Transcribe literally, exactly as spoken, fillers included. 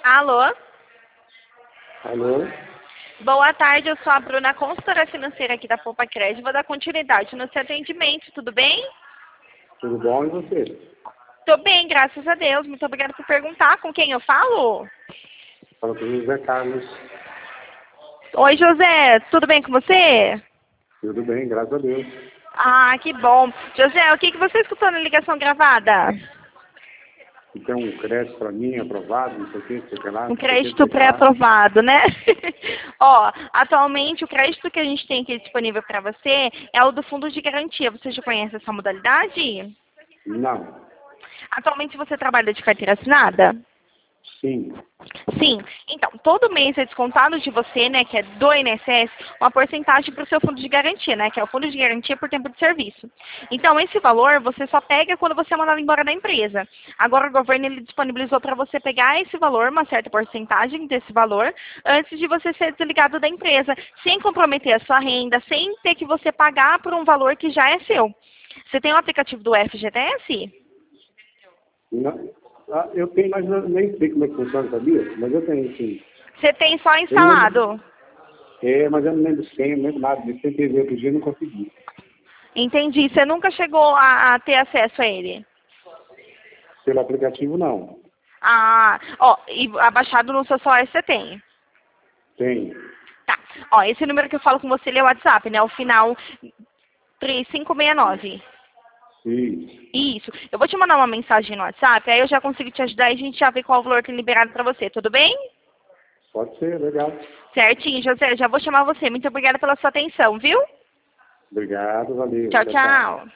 Alô? Alô? Boa tarde, eu sou a Bruna, consultora financeira aqui da Poupa Crédito. Vou dar continuidade no seu atendimento, tudo bem? Tudo bom e você? Tô bem, graças a Deus. Muito obrigada por perguntar. Com quem eu falo? Fala com o José Carlos. Oi, José, tudo bem com você? Tudo bem, graças a Deus. Ah, que bom. José, o que, que você escutou na ligação gravada? E tem um crédito para mim aprovado, não sei o que, não sei o que lá. Um não sei o que, crédito não sei o que lá. pré-aprovado, né? Ó, atualmente o crédito que a gente tem aqui disponível para você é o do fundo de garantia. Você já conhece essa modalidade? Não. Atualmente você trabalha de carteira assinada? Sim. Sim. Então, todo mês é descontado de você, né, que é do I N S S, uma porcentagem para o seu fundo de garantia, né, que é o fundo de garantia por tempo de serviço. Então, esse valor você só pega quando você é mandado embora da empresa. Agora, o governo ele disponibilizou para você pegar esse valor, uma certa porcentagem desse valor, antes de você ser desligado da empresa, sem comprometer a sua renda, sem ter que você pagar por um valor que já é seu. Você tem o aplicativo do F G T S? Não. Ah, eu tenho, mas eu nem sei como é que funciona, sabia? Mas eu tenho, sim. Você tem só Eu não lembro. instalado? É, mas eu não lembro sem, não lembro nada disso. Tentei ver outro dia e não consegui. Entendi. Você nunca chegou a, a ter acesso a ele? Pelo aplicativo, não. Ah, ó, e abaixado no seu celular você tem. Tem. Tá. Ó, esse número que eu falo com você, ele é o WhatsApp, né? O final três cinco seis nove. Isso. Isso. Eu vou te mandar uma mensagem no WhatsApp, aí eu já consigo te ajudar e a gente já vê qual o valor tem liberado pra você, tudo bem? Pode ser, legal. Certinho, José. Já vou chamar você. Muito obrigada pela sua atenção, viu? Obrigado, valeu. Tchau, Tchau, tchau. tchau.